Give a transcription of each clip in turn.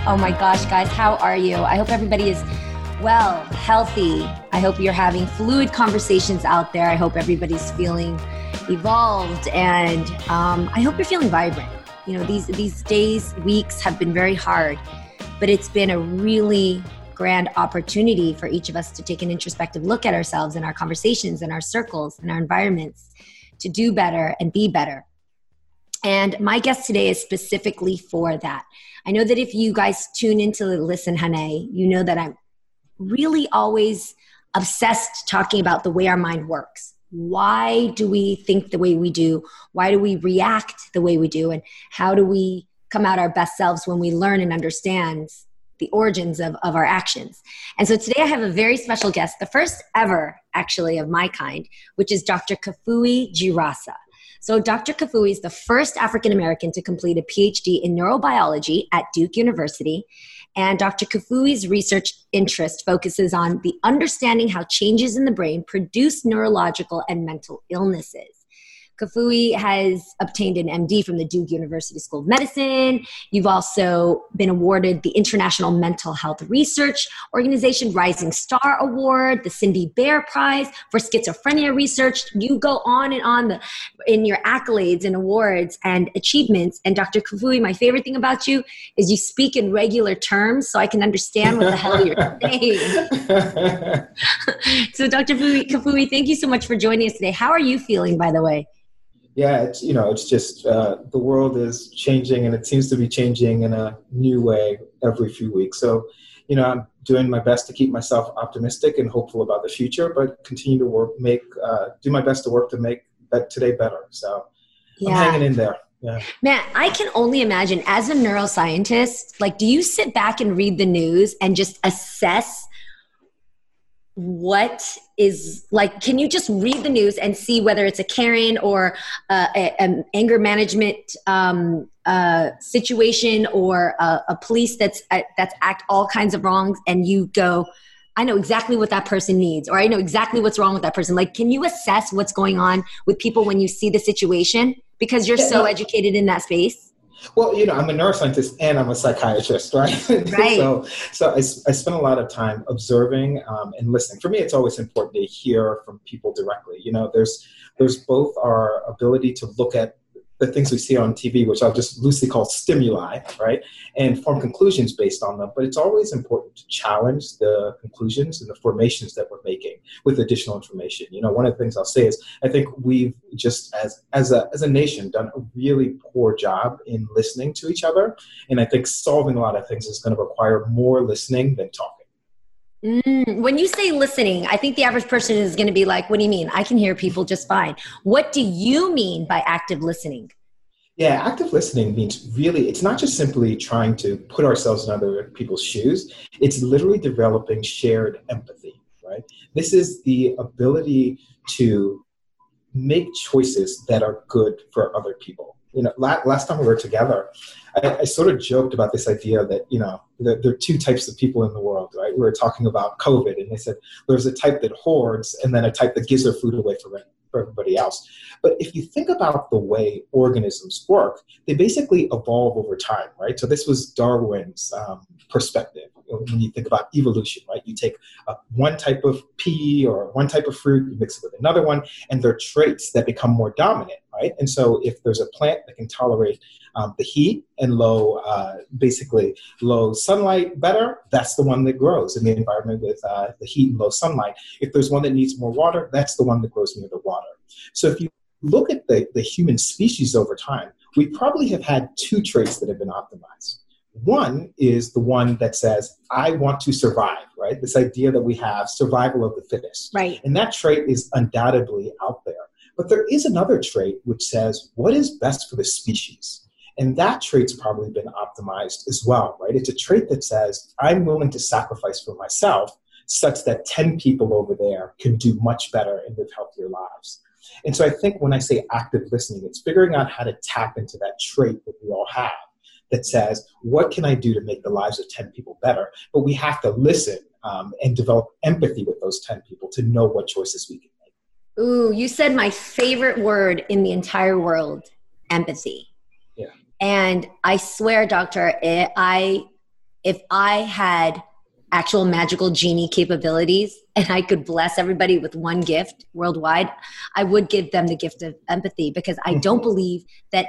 Oh my gosh, guys, how are you? I hope everybody is well, healthy. I hope you're having fluid conversations out there. I hope everybody's feeling evolved, and I hope you're feeling vibrant. You know, these days, weeks have been very hard, but it's been a really grand opportunity for each of us to take an introspective look at ourselves and our conversations and our circles and our environments to do better and be better. And my guest today is specifically for that. I know that if you guys tune into Listen Hane, you know that I'm really always obsessed talking about the way our mind works. Why do we think the way we do? Why do we react the way we do? And how do we come out our best selves when we learn and understand the origins of our actions? And so today I have a very special guest, the first ever actually of my kind, which is Dr. Kafui Jirasa. So Dr. Kafui is the first African-American to complete a PhD in neurobiology at Duke University. And Dr. Kafui's research interest focuses on the understanding how changes in the brain produce neurological and mental illnesses. Kafui has obtained an MD from the Duke University School of Medicine. You've also been awarded the International Mental Health Research Organization Rising Star Award, the Cindy Bear Prize for schizophrenia research. You go on and on in your accolades and awards and achievements. And Dr. Kafui, my favorite thing about you is you speak in regular terms so I can understand what the hell you're saying. So Dr. Kafui, thank you so much for joining us today. How are you feeling, by the way? Yeah, it's just the world is changing, and it seems to be changing in a new way every few weeks. So, I'm doing my best to keep myself optimistic and hopeful about the future, but continue to do my best to work to make today better. So I'm hanging in there. Yeah. Man, I can only imagine as a neuroscientist, do you sit back and read the news and just assess what is can you just read the news and see whether it's a Karen or an anger management situation or a police that's act all kinds of wrongs, and you go, I know exactly what that person needs, or I know exactly what's wrong with that person. Can you assess what's going on with people when you see the situation because you're so educated in that space? Well, I'm a neuroscientist and I'm a psychiatrist, right? Right. So I spend a lot of time observing and listening. For me, it's always important to hear from people directly. There's both our ability to look at the things we see on TV, which I'll just loosely call stimuli, right? And form conclusions based on them. But it's always important to challenge the conclusions and the formations that we're making with additional information. One of the things I'll say is I think we've just as a nation done a really poor job in listening to each other. And I think solving a lot of things is going to require more listening than talking. When you say listening, I think the average person is going to be like, what do you mean? I can hear people just fine. What do you mean by active listening? Yeah, active listening means really, it's not just simply trying to put ourselves in other people's shoes. It's literally developing shared empathy, right? This is the ability to make choices that are good for other people. Last time we were together, I sort of joked about this idea that, there are two types of people in the world, right? We were talking about COVID, and they said there's a type that hoards and then a type that gives their food away for everybody else. But if you think about the way organisms work, they basically evolve over time, right? So this was Darwin's perspective. When you think about evolution, right? You take one type of pea or one type of fruit, you mix it with another one, and they're traits that become more dominant, right? And so if there's a plant that can tolerate the heat and low sunlight better, that's the one that grows in the environment with the heat and low sunlight. If there's one that needs more water, that's the one that grows near the water. So if you look at the human species over time, we probably have had two traits that have been optimized. One is the one that says, I want to survive, right? This idea that we have survival of the fittest. Right. And that trait is undoubtedly out there. But there is another trait which says, what is best for the species? And that trait's probably been optimized as well, right? It's a trait that says, I'm willing to sacrifice for myself such that 10 people over there can do much better and live healthier lives. And so I think when I say active listening, it's figuring out how to tap into that trait that we all have that says, what can I do to make the lives of 10 people better? But we have to listen and develop empathy with those 10 people to know what choices we can make. Ooh, you said my favorite word in the entire world, empathy. Yeah. And I swear, doctor, I if I had actual magical genie capabilities and I could bless everybody with one gift worldwide, I would give them the gift of empathy, because I don't believe that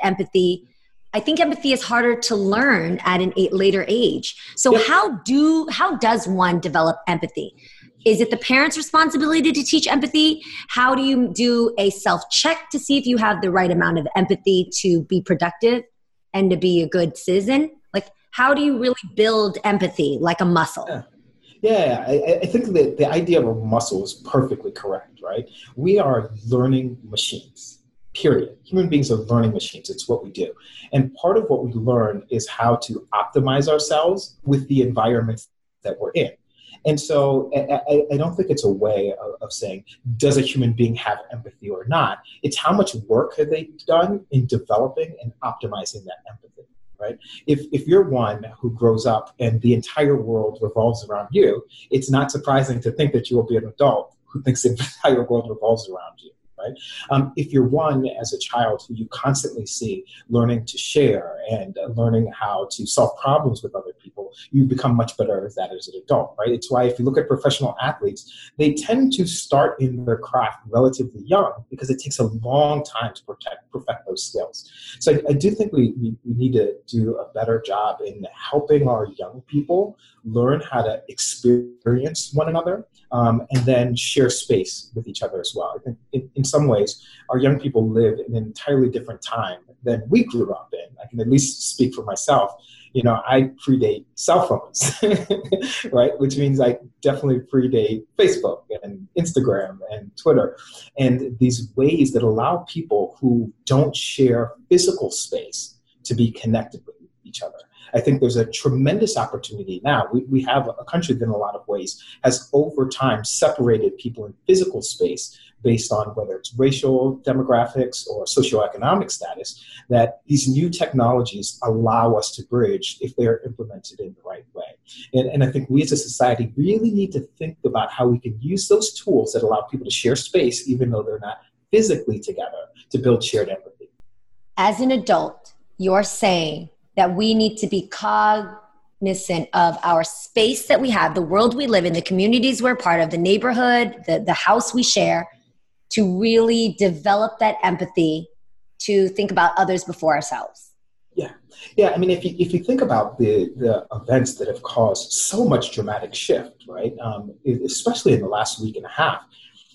I think empathy is harder to learn at a later age. So how does one develop empathy? Is it the parent's responsibility to teach empathy? How do you do a self-check to see if you have the right amount of empathy to be productive and to be a good citizen? Like, how do you really build empathy like a muscle? Yeah, I think that the idea of a muscle is perfectly correct, right? We are learning machines, period. Human beings are learning machines. It's what we do. And part of what we learn is how to optimize ourselves with the environments that we're in. And so I don't think it's a way of saying, does a human being have empathy or not? It's how much work have they done in developing and optimizing that empathy. Right? If you're one who grows up and the entire world revolves around you, it's not surprising to think that you will be an adult who thinks the entire world revolves around you. Right? If you're one as a child who you constantly see learning to share and learning how to solve problems with other people, you become much better at that as an adult, right? It's why if you look at professional athletes, they tend to start in their craft relatively young because it takes a long time to perfect those skills. So I do think we need to do a better job in helping our young people learn how to experience one another, and then share space with each other as well. I think in some ways, our young people live in an entirely different time than we grew up in. I can at least speak for myself. You know, I predate cell phones, right? Which means I definitely predate Facebook and Instagram and Twitter, and these ways that allow people who don't share physical space to be connected with each other. I think there's a tremendous opportunity now. We have a country that in a lot of ways has over time separated people in physical space based on whether it's racial demographics or socioeconomic status, that these new technologies allow us to bridge if they're implemented in the right way. And I think we as a society really need to think about how we can use those tools that allow people to share space, even though they're not physically together, to build shared empathy. As an adult, you're saying that we need to be cognizant of our space that we have, the world we live in, the communities we're part of, the neighborhood, the house we share, to really develop that empathy to think about others before ourselves. Yeah. I mean, if you think about the events that have caused so much dramatic shift, right, especially in the last week and a half,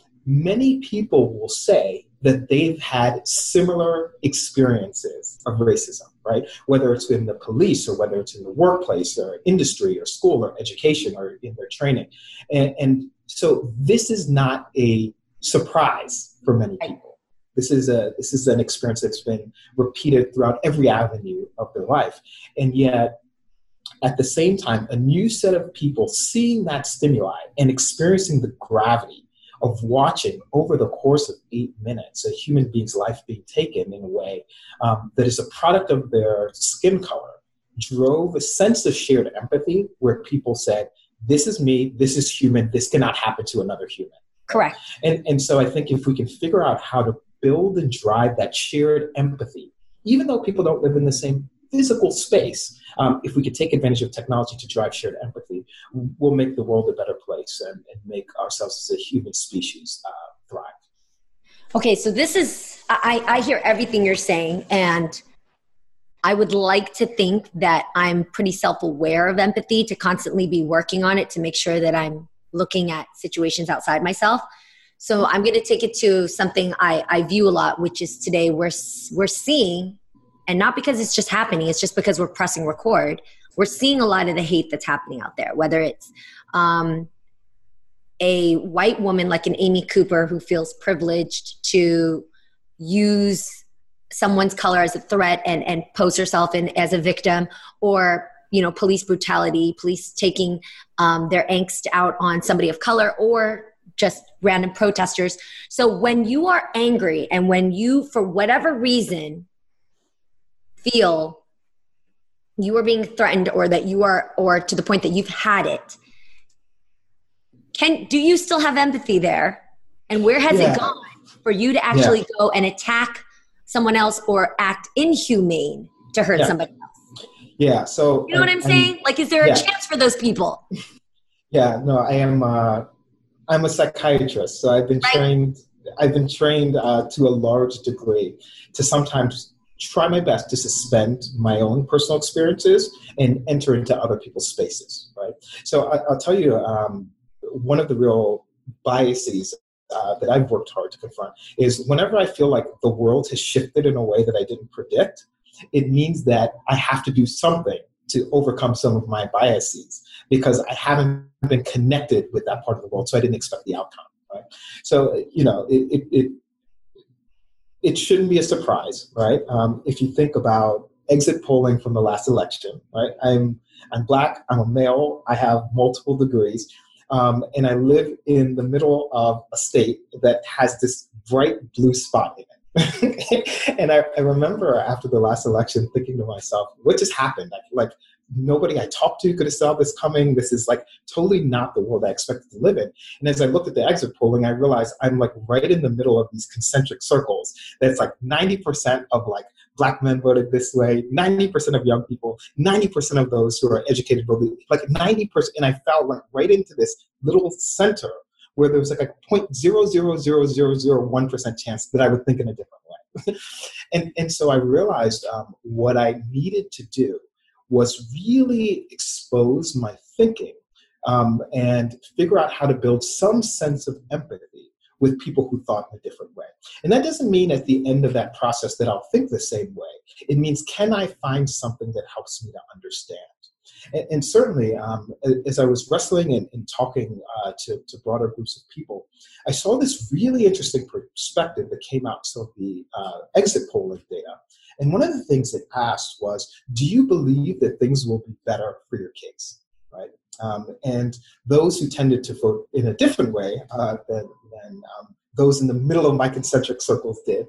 many people will say that they've had similar experiences of racism, right? Whether it's in the police or whether it's in the workplace or industry or school or education or in their training. And so this is not a surprise for many people. This is an experience that's been repeated throughout every avenue of their life. And yet, at the same time, a new set of people seeing that stimuli and experiencing the gravity of watching over the course of 8 minutes a human being's life being taken in a way that is a product of their skin color drove a sense of shared empathy where people said, this is me, this is human, this cannot happen to another human. Correct. And so I think if we can figure out how to build and drive that shared empathy, even though people don't live in the same physical space, if we could take advantage of technology to drive shared empathy, we'll make the world a better place and make ourselves as a human species thrive. Okay, so this is, I hear everything you're saying, and I would like to think that I'm pretty self-aware of empathy, to constantly be working on it, to make sure that I'm looking at situations outside myself. So I'm going to take it to something I view a lot, which is today we're seeing, and not because it's just happening, it's just because we're pressing record, we're seeing a lot of the hate that's happening out there, whether it's a white woman like an Amy Cooper who feels privileged to use someone's color as a threat and pose herself in as a victim, or police brutality, police taking their angst out on somebody of color, or just random protesters. So when you are angry and when you, for whatever reason, feel you are being threatened, or that you are, or to the point that you've had it, do you still have empathy there? And where has it gone for you to actually go and attack someone else or act inhumane to hurt somebody else? Yeah. So, You know what I'm saying? Like, is there a yeah, chance for those people? yeah, no, I am, I'm a psychiatrist. So Right. I've been trained to a large degree to sometimes try my best to suspend my own personal experiences and enter into other people's spaces, right? So I'll tell you, one of the real biases that I've worked hard to confront is whenever I feel like the world has shifted in a way that I didn't predict, it means that I have to do something to overcome some of my biases because I haven't been connected with that part of the world, so I didn't expect the outcome. Right? So it shouldn't be a surprise, right? If you think about exit polling from the last election, right? I'm black, I'm a male, I have multiple degrees, and I live in the middle of a state that has this bright blue spot in it. And I remember after the last election thinking to myself, what just happened? Like nobody I talked to could have saw this coming. This is like totally not the world I expected to live in. And as I looked at the exit polling, I realized I'm like right in the middle of these concentric circles. That's like 90% of like black men voted this way, 90% of young people, 90% of those who are educated voted like 90%. And I felt like right into this little center where there was like a 0.0000001% chance that I would think in a different way. And so I realized what I needed to do was really expose my thinking and figure out how to build some sense of empathy with people who thought in a different way. And that doesn't mean at the end of that process that I'll think the same way. It means, can I find something that helps me to understand? And certainly, as I was wrestling and talking to broader groups of people, I saw this really interesting perspective that came out of some of the exit polling data. And one of the things it asked was, do you believe that things will be better for your kids, right? And those who tended to vote in a different way than those in the middle of my concentric circles did,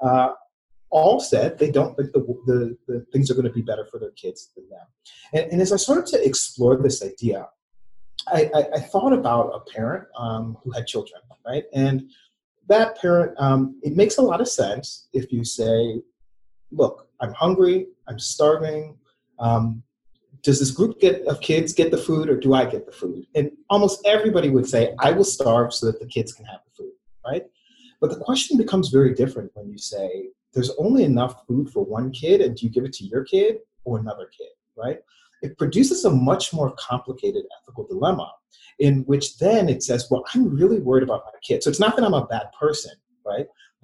all said they don't think the things are going to be better for their kids than them. And as I started to explore this idea, I thought about a parent who had children, right? And that parent, it makes a lot of sense if you say, look, I'm hungry, I'm starving. Does this group of kids get the food or do I get the food? And almost everybody would say, I will starve so that the kids can have the food, right? But the question becomes very different when you say, there's only enough food for one kid, and do you give it to your kid or another kid, right? It produces a much more complicated ethical dilemma in which then it says, well, I'm really worried about my kid. So it's not that I'm a bad person, right?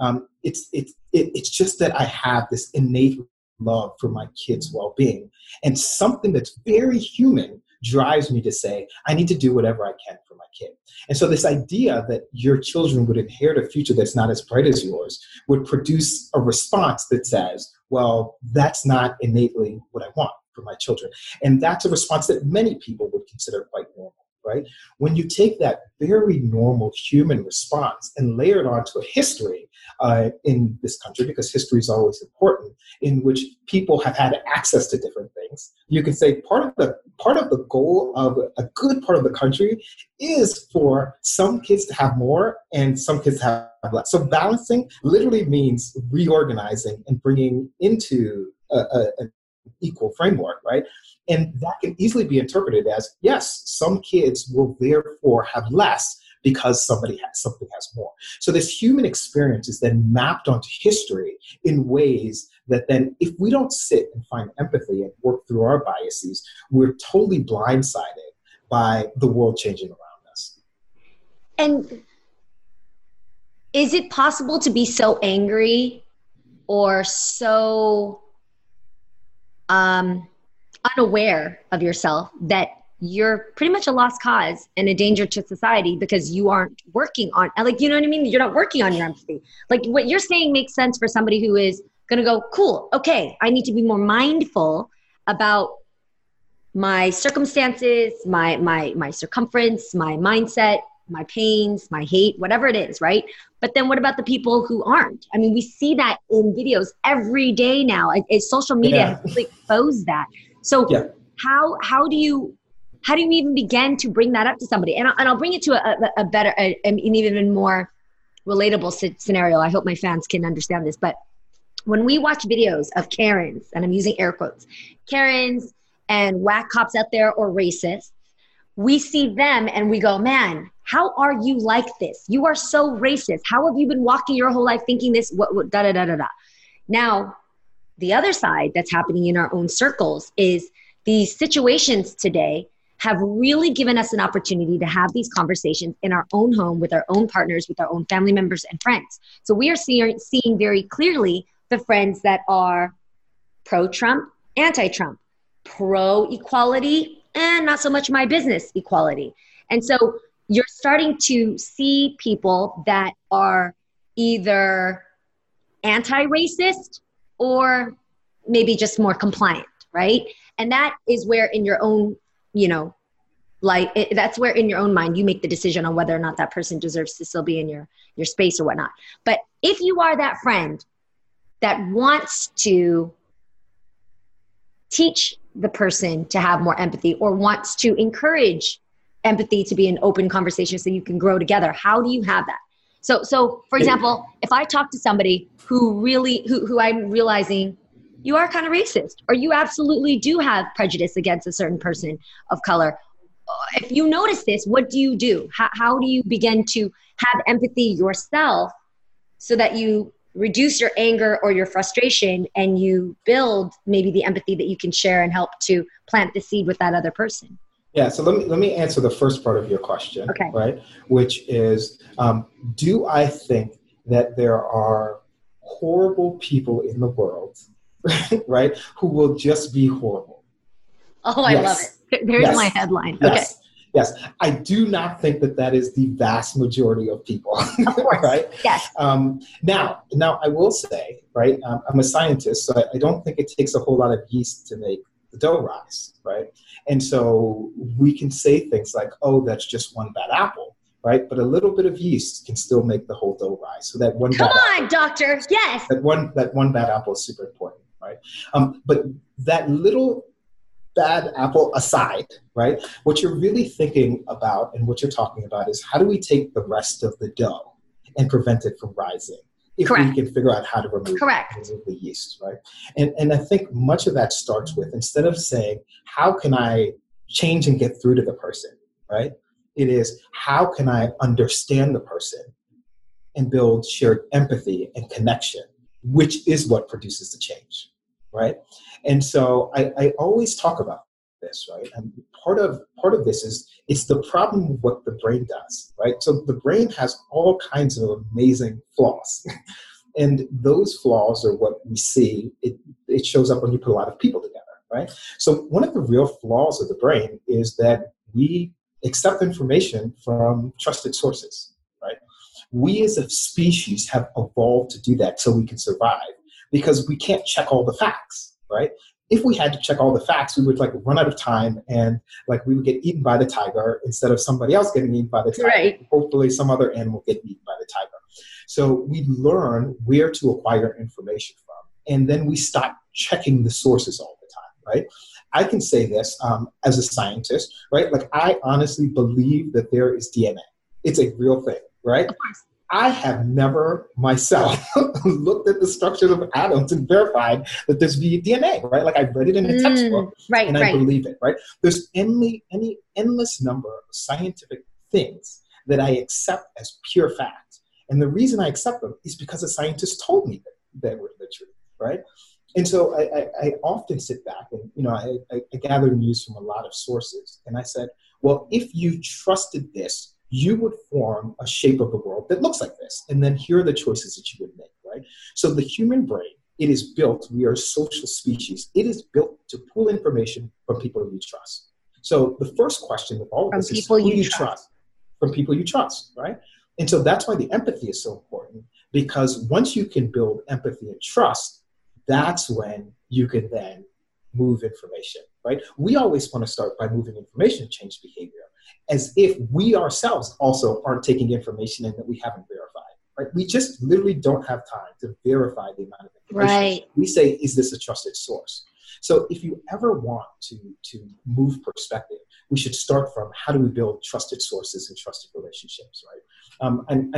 It's just that I have this innate love for my kids' well-being, and something that's very human drives me to say, I need to do whatever I can for my kid. And so this idea that your children would inherit a future that's not as bright as yours would produce a response that says, well, that's not innately what I want for my children. And that's a response that many people would consider quite normal, right? When you take that very normal human response and layer it onto a history in this country, because history is always important, in which people have had access to different things, you can say part of the goal of a good part of the country is for some kids to have more and some kids to have less. So balancing literally means reorganizing and bringing into an equal framework, right? And that can easily be interpreted as, yes, some kids will therefore have less because something has more. So this human experience is then mapped onto history in ways that then, if we don't sit and find empathy and work through our biases, we're totally blindsided by the world changing around us. And is it possible to be so angry or so unaware of yourself that you're pretty much a lost cause and a danger to society because you aren't working on, like, you know what I mean? You're not working on your empathy. Like what you're saying makes sense for somebody who is going to go, cool, okay, I need to be more mindful about my circumstances, my circumference, my mindset, my pains, my hate, whatever it is, right? But then what about the people who aren't? I mean, we see that in videos every day now. Social media has really exposed that. So how do you even begin to bring that up to somebody? And I'll bring it to a better, an even more relatable scenario. I hope my fans can understand this. But when we watch videos of Karens, and I'm using air quotes, Karens and whack cops out there or racists, we see them and we go, man, how are you like this? You are so racist. How have you been walking your whole life thinking this? What da da da da da. Now, the other side that's happening in our own circles is these situations today have really given us an opportunity to have these conversations in our own home with our own partners, with our own family members and friends. So we are seeing very clearly the friends that are pro-Trump, anti-Trump, pro-equality, and not so much my business equality. And so you're starting to see people that are either anti-racist or maybe just more compliant, right? And that is where in your own, that's where in your own mind you make the decision on whether or not that person deserves to still be in your space or whatnot. But if you are that friend that wants to teach the person to have more empathy or wants to encourage empathy to be an open conversation so you can grow together, how do you have that? So for example, if I talk to somebody who I'm realizing you are kind of racist, or you absolutely do have prejudice against a certain person of color, if you notice this, what do you do? How do you begin to have empathy yourself so that you reduce your anger or your frustration and you build maybe the empathy that you can share and help to plant the seed with that other person? Yeah, so let me answer the first part of your question, okay. Right? Which is, do I think that there are horrible people in the world, right, who will just be horrible? Oh, I love it. There's my headline. Yes. Okay. Yes, I do not think that that is the vast majority of people. Of course. Right? Yes. Now, I will say, right, I'm a scientist, so I don't think it takes a whole lot of yeast to make the dough rise, right? And so we can say things like, oh, that's just one bad apple, right? But a little bit of yeast can still make the whole dough rise. So that one doctor, yes. That one bad apple is super important, right? But that little bad apple aside, right? What you're really thinking about and what you're talking about is how do we take the rest of the dough and prevent it from rising? If Correct. we can figure out how to remove the yeast, right? And I think much of that starts with, instead of saying, how can I change and get through to the person, right? It is, how can I understand the person and build shared empathy and connection, which is what produces the change, right? And so I always talk about this, right? And part of this is, it's the problem of what the brain does, right? So the brain has all kinds of amazing flaws. And those flaws are what we see. It shows up when you put a lot of people together, right? So one of the real flaws of the brain is that we accept information from trusted sources, right? We as a species have evolved to do that so we can survive, because we can't check all the facts, right? If we had to check all the facts, we would run out of time, and we would get eaten by the tiger instead of somebody else getting eaten by the tiger. Right. Hopefully some other animal get eaten by the tiger. So we learn where to acquire information from, and then we stop checking the sources all the time, right? I can say this as a scientist, right? I honestly believe that there is DNA. It's a real thing, right? Of course. I have never myself looked at the structure of atoms and verified that there's DNA, right? I read it in a textbook, and I believe it, right? There's any endless number of scientific things that I accept as pure fact. And the reason I accept them is because a scientist told me that they were the truth, right? And so I often sit back and, I gather news from a lot of sources. And I said, well, if you trusted this, you would form a shape of the world that looks like this. And then here are the choices that you would make, right? So the human brain, it is built, we are a social species. It is built to pull information from people you trust. So the first question of all of this is, who do you trust? From people you trust, right? And so that's why the empathy is so important, because once you can build empathy and trust, that's when you can then move information, right? We always want to start by moving information to change behavior, as if we ourselves also aren't taking information in that we haven't verified, right? We just literally don't have time to verify the amount of information. Right. We say, is this a trusted source? So if you ever want to move perspective, we should start from, how do we build trusted sources and trusted relationships, right? And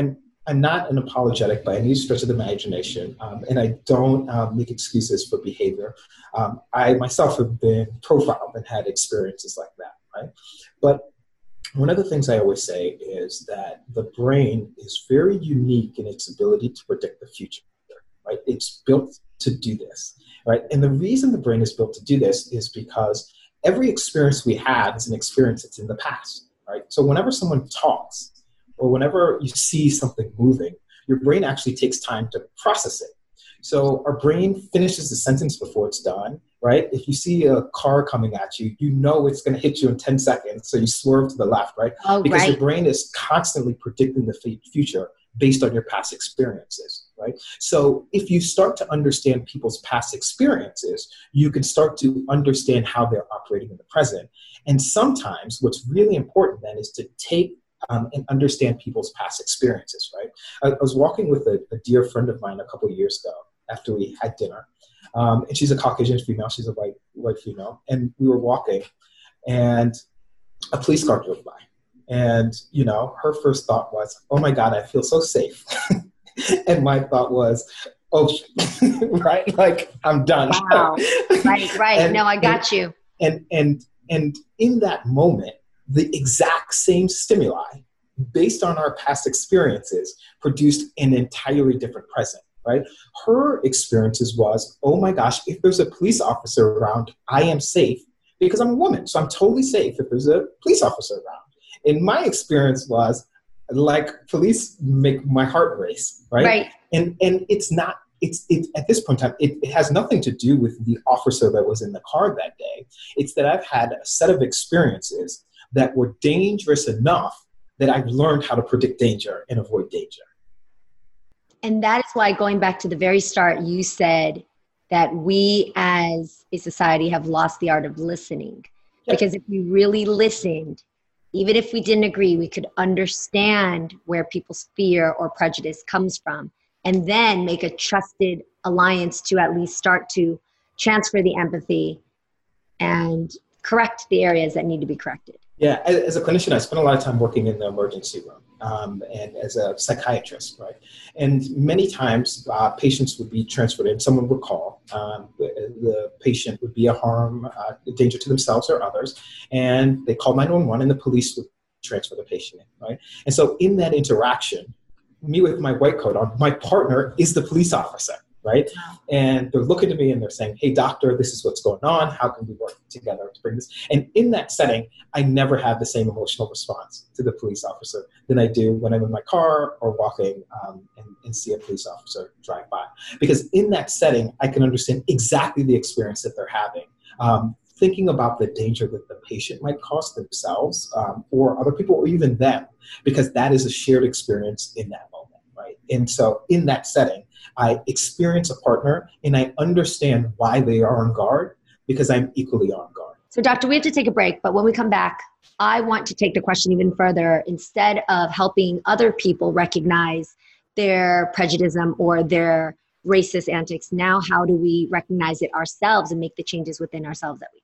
I'm not an apologetic by any stretch of the imagination, and I don't make excuses for behavior. I myself have been profiled and had experiences like that, right? But one of the things I always say is that the brain is very unique in its ability to predict the future, right? It's built to do this, right? And the reason the brain is built to do this is because every experience we have is an experience that's in the past, right? So whenever someone talks or whenever you see something moving, your brain actually takes time to process it. So our brain finishes the sentence before it's done, right? If you see a car coming at you, you know it's going to hit you in 10 seconds. So you swerve to the left, right? Oh, because right. your brain is constantly predicting the future based on your past experiences, right? So if you start to understand people's past experiences, you can start to understand how they're operating in the present. And sometimes what's really important then is to take and understand people's past experiences, right? I was walking with a dear friend of mine a couple of years ago after we had dinner. And she's a Caucasian female, she's a white female. And we were walking and a police car drove by. And, you know, her first thought was, oh my God, I feel so safe. And my thought was, oh, right? Like, I'm done. Wow. Right. And, no, I got you. And in that moment, the exact same stimuli, based on our past experiences, produced an entirely different present, right? Her experiences was, oh my gosh, if there's a police officer around, I am safe because I'm a woman. So I'm totally safe if there's a police officer around. And my experience was, like, police make my heart race, right? Right. And it's not, it's at this point in time, it has nothing to do with the officer that was in the car that day. It's that I've had a set of experiences that were dangerous enough that I've learned how to predict danger and avoid danger. And that is why, going back to the very start, you said that we as a society have lost the art of listening. Yeah. Because if we really listened, even if we didn't agree, we could understand where people's fear or prejudice comes from, and then make a trusted alliance to at least start to transfer the empathy and correct the areas that need to be corrected. Yeah, as a clinician, I spent a lot of time working in the emergency room and as a psychiatrist, right? And many times patients would be transferred in, someone would call, the patient would be a danger to themselves or others, and they call 911 and the police would transfer the patient in, right? And so in that interaction, me with my white coat on, my partner is the police officer, right? Wow. And they're looking at me and they're saying, hey, doctor, this is what's going on. How can we work together to bring this? And in that setting, I never have the same emotional response to the police officer than I do when I'm in my car or walking and see a police officer drive by. Because in that setting, I can understand exactly the experience that they're having. Thinking about the danger that the patient might cause themselves or other people or even them, because that is a shared experience in that moment, right? And so in that setting, I experience a partner and I understand why they are on guard because I'm equally on guard. So doctor, we have to take a break, but when we come back, I want to take the question even further. Instead of helping other people recognize their prejudice or their racist antics, now how do we recognize it ourselves and make the changes within ourselves that we need?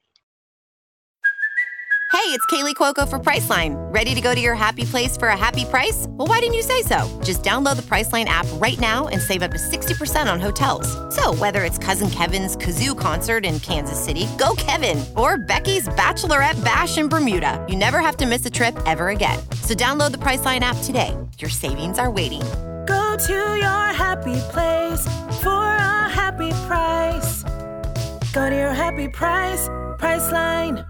Hey, it's Kaylee Cuoco for Priceline. Ready to go to your happy place for a happy price? Well, why didn't you say so? Just download the Priceline app right now and save up to 60% on hotels. So whether it's Cousin Kevin's Kazoo Concert in Kansas City, go Kevin, or Becky's Bachelorette Bash in Bermuda, you never have to miss a trip ever again. So download the Priceline app today. Your savings are waiting. Go to your happy place for a happy price. Go to your happy price, Priceline.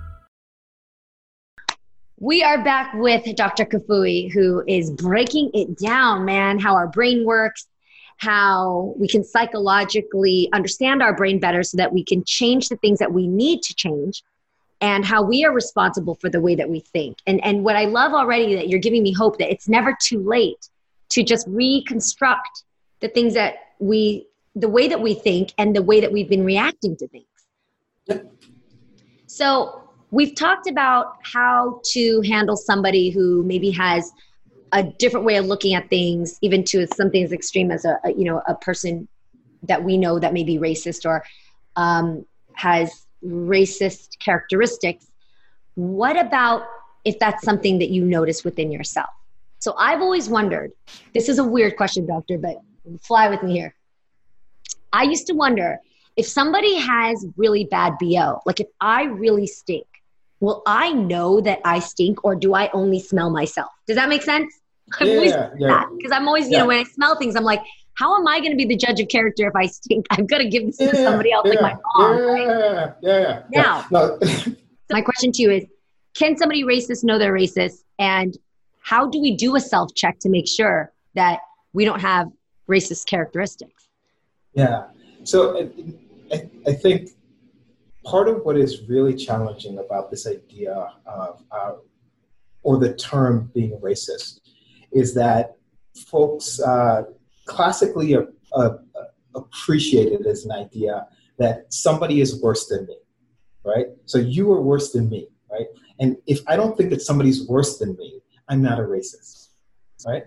We are back with Dr. Kafui, who is breaking it down, man, how our brain works, how we can psychologically understand our brain better so that we can change the things that we need to change, and how we are responsible for the way that we think. And what I love already, that you're giving me hope that it's never too late to just reconstruct the things that the way that we think and the way that we've been reacting to things. Yep. So we've talked about how to handle somebody who maybe has a different way of looking at things, even to something as extreme as a person that we know that may be racist or has racist characteristics. What about if that's something that you notice within yourself? So I've always wondered, this is a weird question, doctor, but fly with me here. I used to wonder if somebody has really bad BO, like if I really stink, will I know that I stink or do I only smell myself? Does that make sense? Because I'm always, you know, when I smell things, I'm like, how am I going to be the judge of character if I stink? I've got to give this to somebody else, like my mom. Right? Now, my question to you is, can somebody racist know they're racist? And how do we do a self-check to make sure that we don't have racist characteristics? Yeah. So I think part of what is really challenging about this idea of, or the term being racist, is that folks classically appreciate it as an idea that somebody is worse than me, right? So you are worse than me, right? And if I don't think that somebody's worse than me, I'm not a racist, right?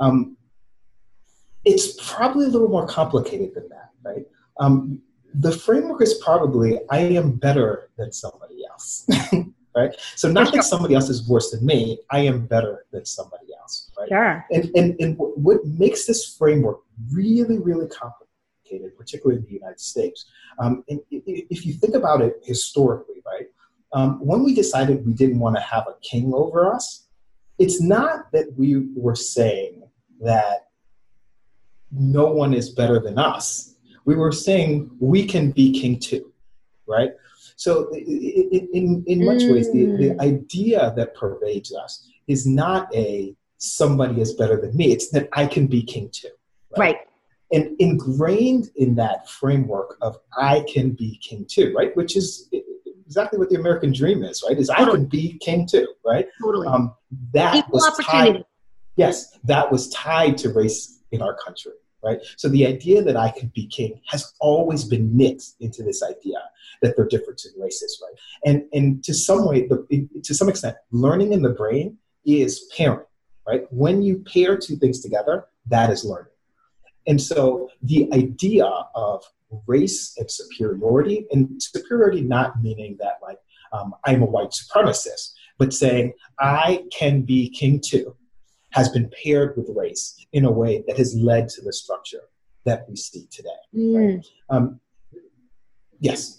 It's probably a little more complicated than that, right? The framework is probably, I am better than somebody else, right? So not that somebody else is worse than me, I am better than somebody else, right? Sure. And what makes this framework really, really complicated, particularly in the United States, and if you think about it historically, right? When we decided we didn't want to have a king over us, it's not that we were saying that no one is better than us. We were saying we can be king too, right? So in much ways, the idea that pervades us is not somebody is better than me. It's that I can be king too. Right. And ingrained in that framework of I can be king too, right? Which is exactly what the American dream is, right? Is I can be king too, right? Totally. That Equal was opportunity. tied. Yes, that was tied to race in our country. Right? So the idea that I can be king has always been mixed into this idea that they're different and racist, right? And to some extent, learning in the brain is pairing, right? When you pair two things together, that is learning. And so the idea of race and superiority not meaning that like I'm a white supremacist, but saying I can be king too, has been paired with race in a way that has led to the structure that we see today. Right? Yes.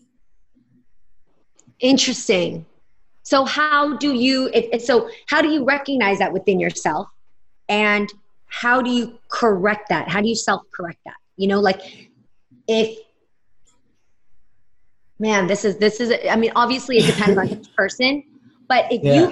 Interesting. So how do you recognize that within yourself, and how do you correct that? How do you self-correct that? You know, like this is, I mean, obviously it depends on each person, but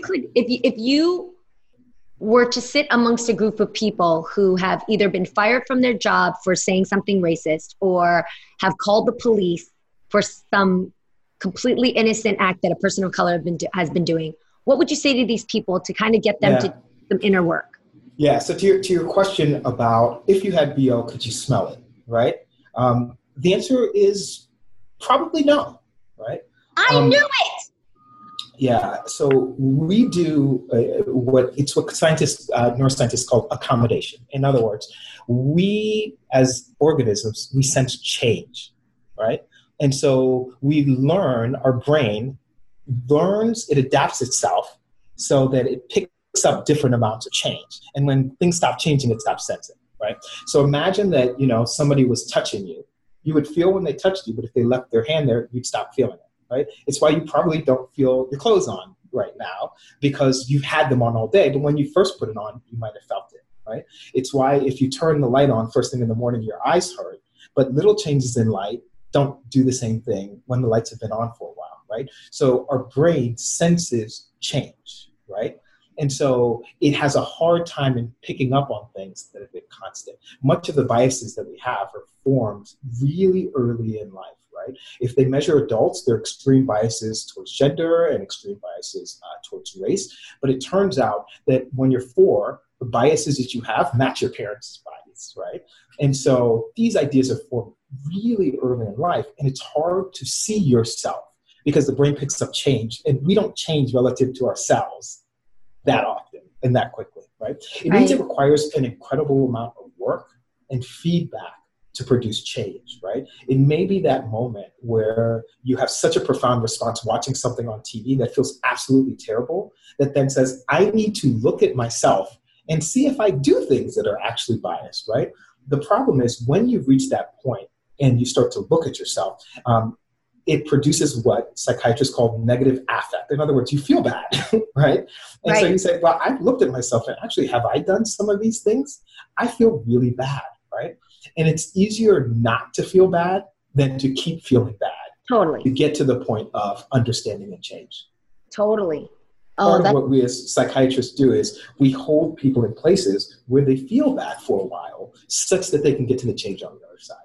if you were to sit amongst a group of people who have either been fired from their job for saying something racist or have called the police for some completely innocent act that a person of color has been doing, what would you say to these people to kind of get them to do some inner work? Yeah, so to your question about if you had BO, could you smell it, right? The answer is probably no, right? I knew it! Yeah, so we do what neuroscientists call accommodation. In other words, we as organisms, we sense change, right? And so we learn, our brain learns, it adapts itself so that it picks up different amounts of change. And when things stop changing, it stops sensing, right? So imagine that, somebody was touching you. You would feel when they touched you, but if they left their hand there, you'd stop feeling it. Right? It's why you probably don't feel your clothes on right now because you've had them on all day. But when you first put it on, you might have felt it, right? It's why if you turn the light on first thing in the morning, your eyes hurt. But little changes in light don't do the same thing when the lights have been on for a while, right? So our brain senses change, right? And so it has a hard time in picking up on things that have been constant. Much of the biases that we have are formed really early in life. Right? If they measure adults, there are extreme biases towards gender and extreme biases towards race. But it turns out that when you're 4, the biases that you have match your parents' bias, right? And so these ideas are formed really early in life, and it's hard to see yourself because the brain picks up change, and we don't change relative to ourselves that often and that quickly, right? It means it requires an incredible amount of work and feedback to produce change, right? It may be that moment where you have such a profound response watching something on TV that feels absolutely terrible that then says, I need to look at myself and see if I do things that are actually biased, right? The problem is when you reach that point and you start to look at yourself, it produces what psychiatrists call negative affect. In other words, you feel bad, right? And so you say, well, I've looked at myself and actually, have I done some of these things? I feel really bad, right? And it's easier not to feel bad than to keep feeling bad. Totally. To get to the point of understanding and change. Totally. Part of what we as psychiatrists do is we hold people in places where they feel bad for a while such that they can get to the change on the other side.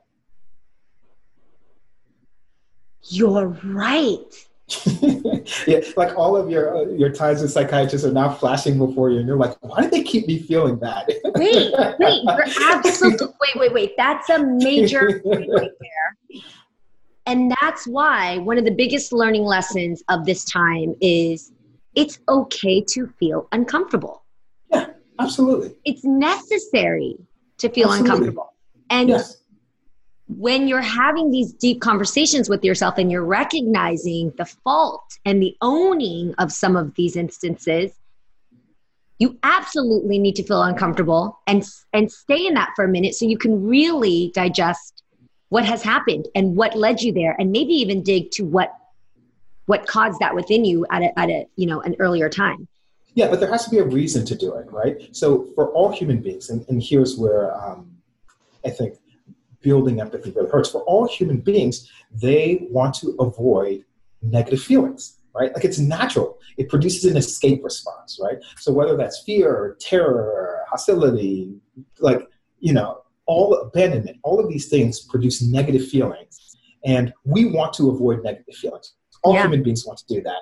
You're right. Yeah, like all of your times with psychiatrists are now flashing before you, and you're like, why do they keep me feeling bad? Wait, you're absolutely, wait. That's a major point right there. And that's why one of the biggest learning lessons of this time is it's okay to feel uncomfortable. Yeah, absolutely. It's necessary to feel uncomfortable. And when you're having these deep conversations with yourself and you're recognizing the fault and the owning of some of these instances, you absolutely need to feel uncomfortable and stay in that for a minute so you can really digest what has happened and what led you there, and maybe even dig to what caused that within you at a an earlier time. Yeah, but there has to be a reason to do it, right? So for all human beings, and here's where I think building empathy really hurts. For all human beings, they want to avoid negative feelings, right? Like it's natural. It produces an escape response, right? So whether that's fear or terror or hostility, all abandonment, all of these things produce negative feelings. And we want to avoid negative feelings. All human beings want to do that.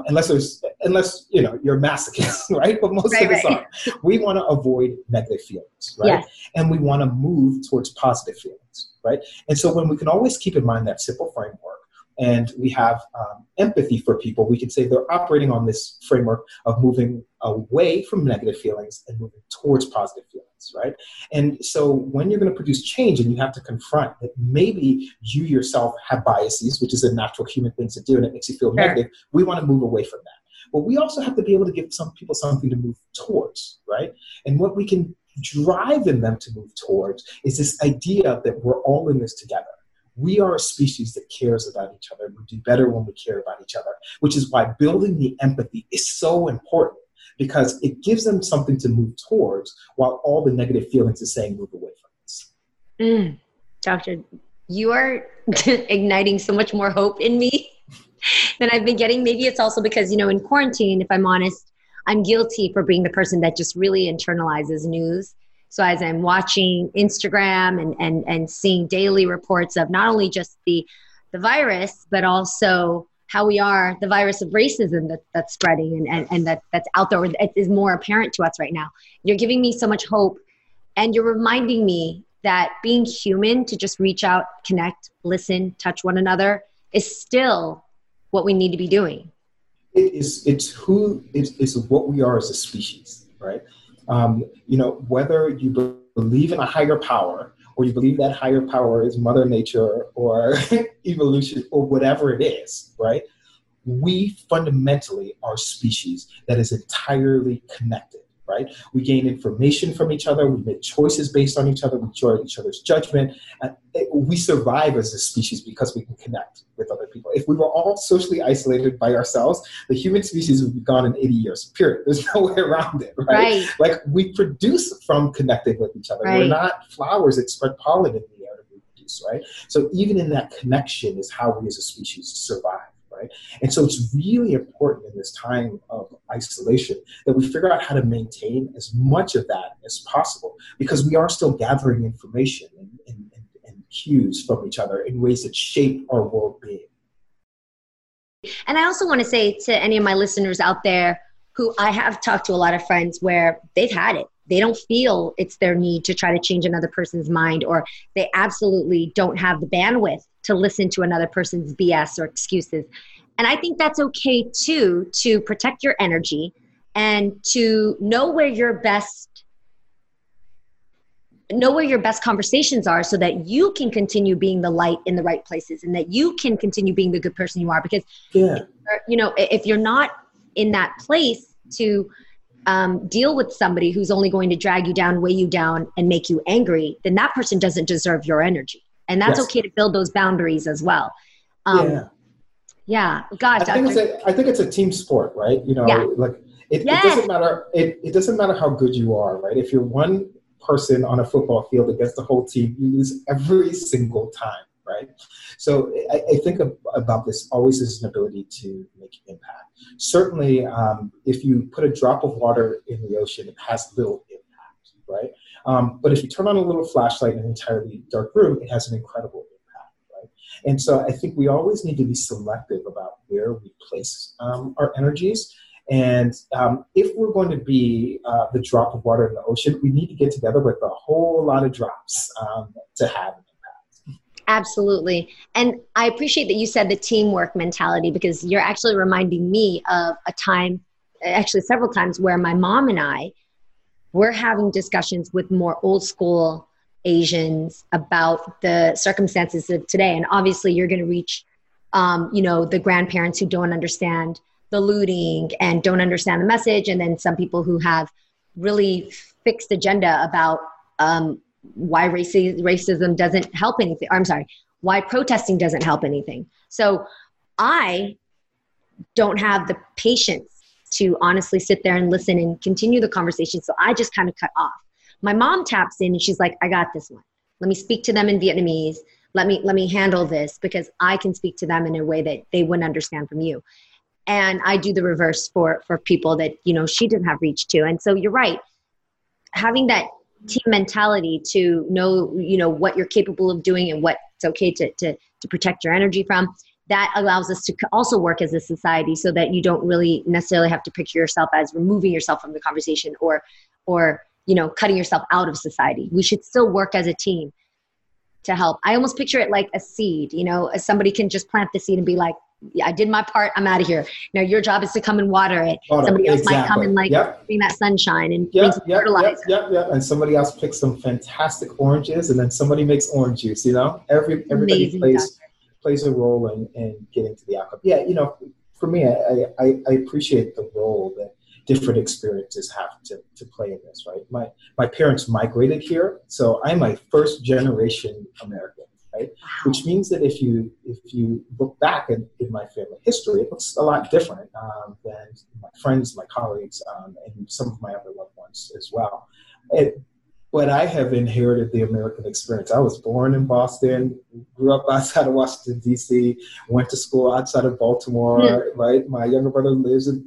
Unless you're a masochist, right? But most of us are. We want to avoid negative feelings, right? Yes. And we want to move towards positive feelings, right? And so when we can always keep in mind that simple framework, and we have empathy for people, we can say they're operating on this framework of moving away from negative feelings and moving towards positive feelings, right? And so when you're going to produce change and you have to confront that maybe you yourself have biases, which is a natural human thing to do, and it makes you feel negative, we want to move away from that. But we also have to be able to give some people something to move towards, right? And what we can drive in them to move towards is this idea that we're all in this together. We are a species that cares about each other. We do better when we care about each other, which is why building the empathy is so important, because it gives them something to move towards while all the negative feelings is saying move away from us. Doctor, you are igniting so much more hope in me than I've been getting. Maybe it's also because, in quarantine, if I'm honest, I'm guilty for being the person that just really internalizes news. So as I'm watching Instagram and seeing daily reports of not only just the virus, but also how we are, the virus of racism that's spreading and that's out there, it is more apparent to us right now. You're giving me so much hope, and you're reminding me that being human, to just reach out, connect, listen, touch one another, is still what we need to be doing. It's what we are as a species, right? Whether you believe in a higher power or you believe that higher power is Mother Nature or evolution or whatever it is, right? We fundamentally are a species that is entirely connected, right? We gain information from each other. We make choices based on each other. We enjoy each other's judgment. And we survive as a species because we can connect with other people. If we were all socially isolated by ourselves, the human species would be gone in 80 years, period. There's no way around it, right? Like we produce from connecting with each other. Right. We're not flowers that spread pollen in the air to reproduce, right? So even in that connection is how we as a species survive. Right? And so it's really important in this time of isolation that we figure out how to maintain as much of that as possible, because we are still gathering information and cues from each other in ways that shape our world being. And I also want to say to any of my listeners out there who I have talked to a lot of friends where they've had it. They don't feel it's their need to try to change another person's mind, or they absolutely don't have the bandwidth to listen to another person's BS or excuses. And I think that's okay too, to protect your energy and to know where your best conversations are, so that you can continue being the light in the right places and that you can continue being the good person you are. Because if you're not in that place to deal with somebody who's only going to drag you down, weigh you down, and make you angry, then that person doesn't deserve your energy. And that's okay to build those boundaries as well. Yeah. Gosh, I think it's a team sport, right? Like it doesn't matter. It doesn't matter how good you are, right? If you're one person on a football field against the whole team, you lose every single time, right? So I think about this always as an ability to make impact. Certainly, if you put a drop of water in the ocean, it has little impact, right? But if you turn on a little flashlight in an entirely dark room, it has an incredible impact, right? And so I think we always need to be selective about where we place our energies. And if we're going to be the drop of water in the ocean, we need to get together with a whole lot of drops to have an impact. Absolutely. And I appreciate that you said the teamwork mentality, because you're actually reminding me of a time, actually several times, where my mom and I were having discussions with more old school Asians about the circumstances of today. And obviously you're going to reach, the grandparents who don't understand the looting and don't understand the message. And then some people who have really fixed agenda about why racism doesn't help anything. Or, I'm sorry, why protesting doesn't help anything. So I don't have the patience to honestly sit there and listen and continue the conversation. So I just kind of cut off. My mom taps in and she's like, I got this one. Let me speak to them in Vietnamese. Let me handle this, because I can speak to them in a way that they wouldn't understand from you. And I do the reverse for people that, she didn't have reach to. And so you're right. Having that team mentality to know, what you're capable of doing and what's okay to protect your energy from, that allows us to also work as a society, so that you don't really necessarily have to picture yourself as removing yourself from the conversation or cutting yourself out of society. We should still work as a team to help. I almost picture it like a seed, somebody can just plant the seed and be like, yeah, I did my part, I'm out of here. Now your job is to come and water it. Somebody else might come and bring that sunshine and bring some fertilizer. And somebody else picks some fantastic oranges, and then somebody makes orange juice, Everybody plays a role in getting to the outcome. Yeah, for me, I appreciate the role that different experiences have to play in this, right? My parents migrated here, so I'm a first generation American, right? Wow. Which means that if you look back in my family history, it looks a lot different than my friends, my colleagues, and some of my other loved ones as well. But I have inherited the American experience. I was born in Boston, grew up outside of Washington, D.C., went to school outside of Baltimore, right? My younger brother lives in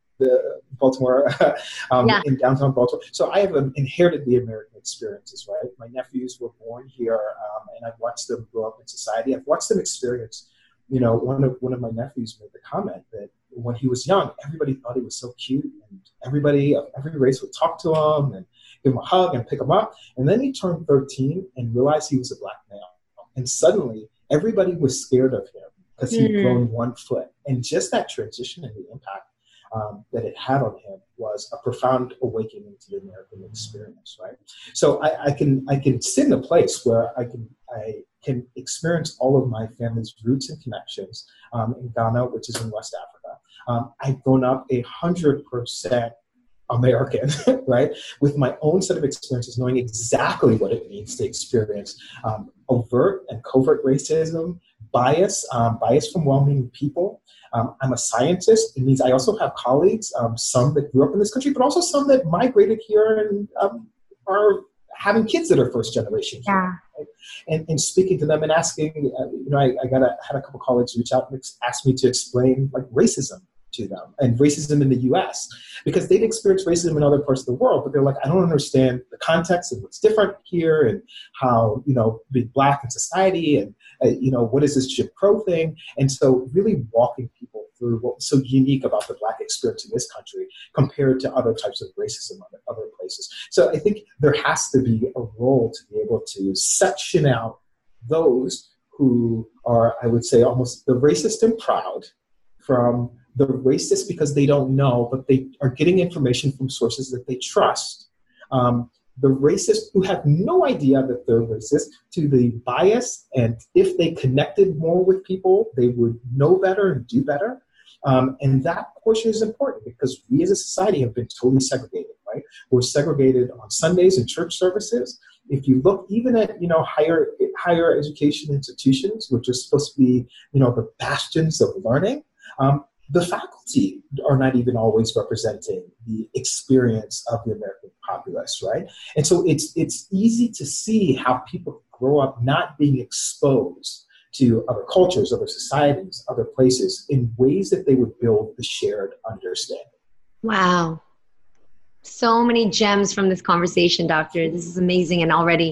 Baltimore, in downtown Baltimore. So I have inherited the American experiences, right? My nephews were born here, and I've watched them grow up in society. I've watched them experience, one of my nephews made the comment that when he was young, everybody thought he was so cute, and everybody of every race would talk to him and give him a hug and pick him up. And then he turned 13 and realized he was a black male. And suddenly everybody was scared of him because he'd grown 1 foot. And just that transition and the impact that it had on him was a profound awakening to the American experience, right? So I can sit in a place where I can experience all of my family's roots and connections in Ghana, which is in West Africa. I've grown up 100% American, right? With my own set of experiences, knowing exactly what it means to experience overt and covert racism, bias from well-meaning people. I'm a scientist. It means I also have colleagues, some that grew up in this country, but also some that migrated here and are having kids that are first generation here. Right? And speaking to them and asking, I had a couple colleagues reach out and ask me to explain racism to them and racism in the US, because they'd experienced racism in other parts of the world, but they're like, I don't understand the context of what's different here and how, being black in society and, what is this Jim Crow thing? And so really walking people through what was so unique about the black experience in this country compared to other types of racism in other places. So I think there has to be a role to be able to section out those who are, I would say, almost the racist and proud from the racist because they don't know, but they are getting information from sources that they trust. The racist who have no idea that they're racist, to the bias, and if they connected more with people, they would know better and do better. And that portion is important because we as a society have been totally segregated, right? We're segregated on Sundays in church services. If you look even at, higher education institutions, which are supposed to be, the bastions of learning, the faculty are not even always representing the experience of the American populace, right? And so it's easy to see how people grow up not being exposed to other cultures, other societies, other places in ways that they would build the shared understanding. Wow. So many gems from this conversation, Doctor. This is amazing. And already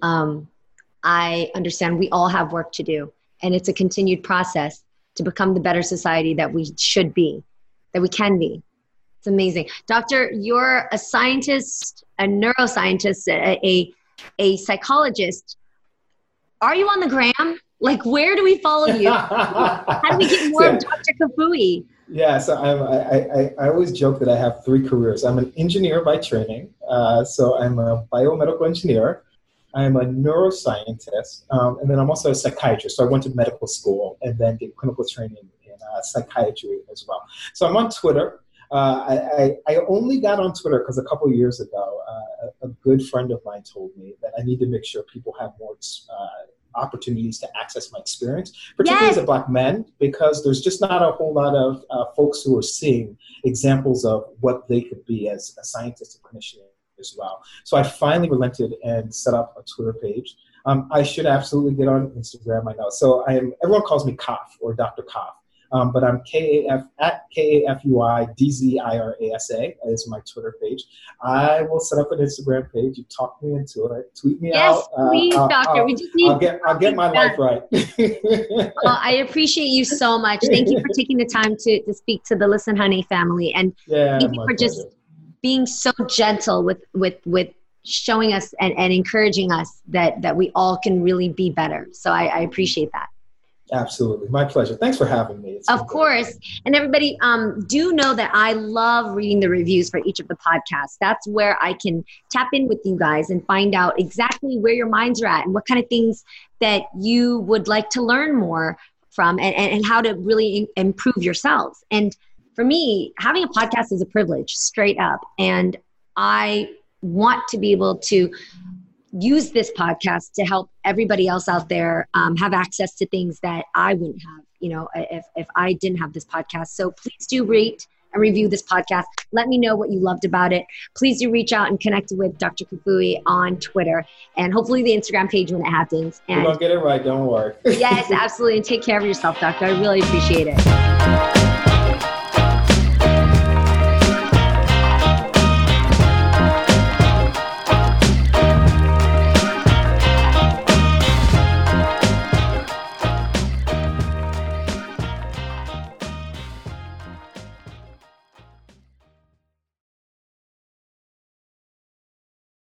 I understand we all have work to do. And it's a continued process to become the better society that we should be, that we can be. It's amazing. Doctor, you're a scientist, a neuroscientist, a psychologist. Are you on the gram? Like, where do we follow you? How do we get more of Dr. Kafui? Yeah, so I always joke that I have 3 careers. I'm an engineer by training. So I'm a biomedical engineer. I'm a neuroscientist, and then I'm also a psychiatrist. So I went to medical school and then did clinical training in psychiatry as well. So I'm on Twitter. I only got on Twitter because a couple of years ago, a good friend of mine told me that I need to make sure people have more opportunities to access my experience, particularly as a Black man, because there's just not a whole lot of folks who are seeing examples of what they could be as a scientist and clinician as well. So I finally relented and set up a Twitter page. I should absolutely get on Instagram, I know. So everyone calls me Kaf or Dr. Kaf. But I'm KAFUIDZIRASA is my Twitter page. I will set up an Instagram page. You talk me into it. Tweet me out. Yes, please, Doctor. We just need I'll get my life right. Well, I appreciate you so much. Thank you for taking the time to speak to the Listen Honey family, and thank you for just being so gentle with showing us and encouraging us that we all can really be better. So I appreciate that. Absolutely. My pleasure. Thanks for having me. Of course. And everybody, do know that I love reading the reviews for each of the podcasts. That's where I can tap in with you guys and find out exactly where your minds are at and what kind of things that you would like to learn more from and how to really improve yourselves. And for me, having a podcast is a privilege, straight up. And I want to be able to use this podcast to help everybody else out there have access to things that I wouldn't have, if I didn't have this podcast. So please do rate and review this podcast. Let me know what you loved about it. Please do reach out and connect with Dr. Kafui on Twitter and hopefully the Instagram page when it happens. And we're going to get it right. Don't worry. Yes, absolutely. And take care of yourself, Doctor. I really appreciate it.